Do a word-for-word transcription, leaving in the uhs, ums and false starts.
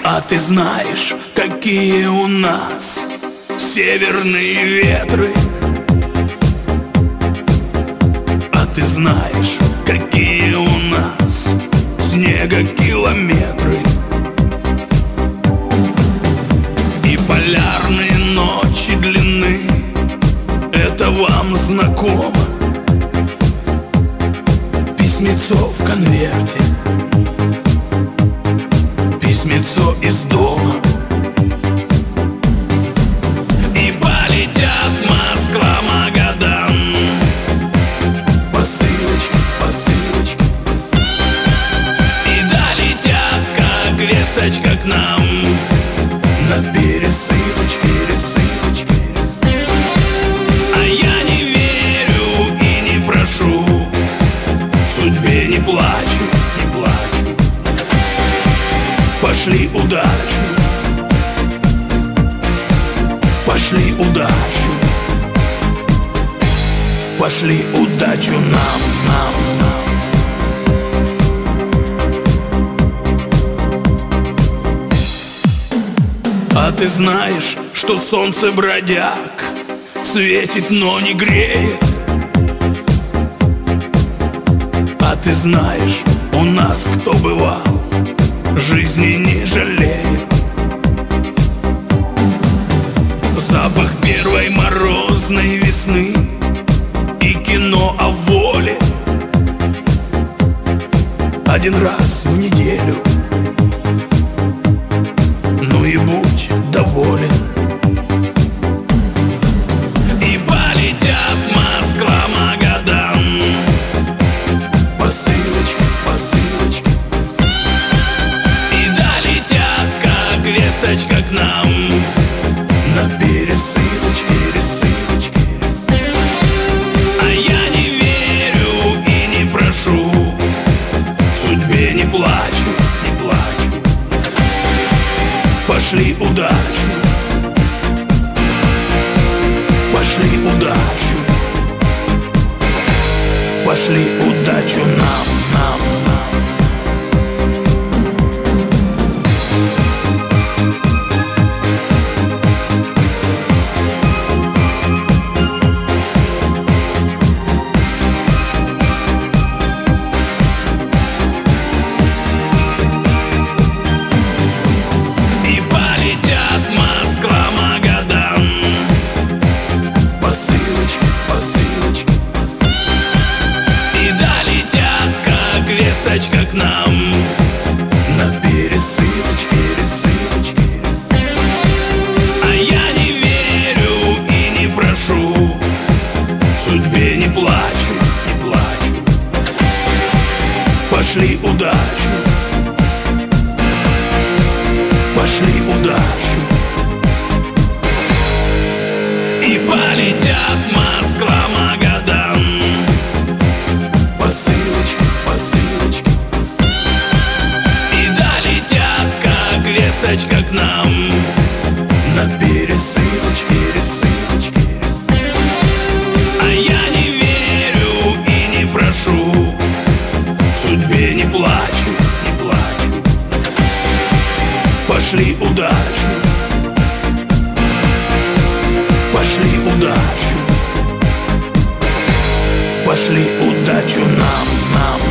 А ты знаешь, какие у нас северные ветры? А ты знаешь, какие у нас снегокилометры? И полярные ночи длинны, это вам знакомо? Письмецо в конверте, письмецо из дома. И полетят Москва, Магадан, посылочки, посылочки. И долетят, как весточка, к нам на пересылочке, пересылочке. А я не верю и не прошу, судьбе не плачу, не плачу. Пошли удачу, пошли удачу, пошли удачу нам, нам, нам. А ты знаешь, что солнце бродяг светит, но не греет? А ты знаешь, у нас кто бывал, жизни не жалеет. Запах первой морозной весны и кино о воле. Один раз в неделю, ну и будь доволен. И полетят Москва, Магадан, посылочки, посылочки. И долетят, как весточка, к нам на пересылочке, пересылочке. А я не верю и не прошу, судьбе не плачу, не плачу. Пошли удачу, пошли удачу, пошли удачу нам, нам, нам. Весточка к нам на пересылочке, пересылочке. А я не верю и не прошу, судьбе не плачу, не плачу. Пошли удачу, пошли удачу. И полетят Москва, Магадан, посылочки, посылочки. И долетят, как весточка, к нам на пересылочке, пересылочке. А я не верю и не прошу, судьбе не плачу, не плачу. Пошли удачу, пошли удачу, пошли удачу нам, нам.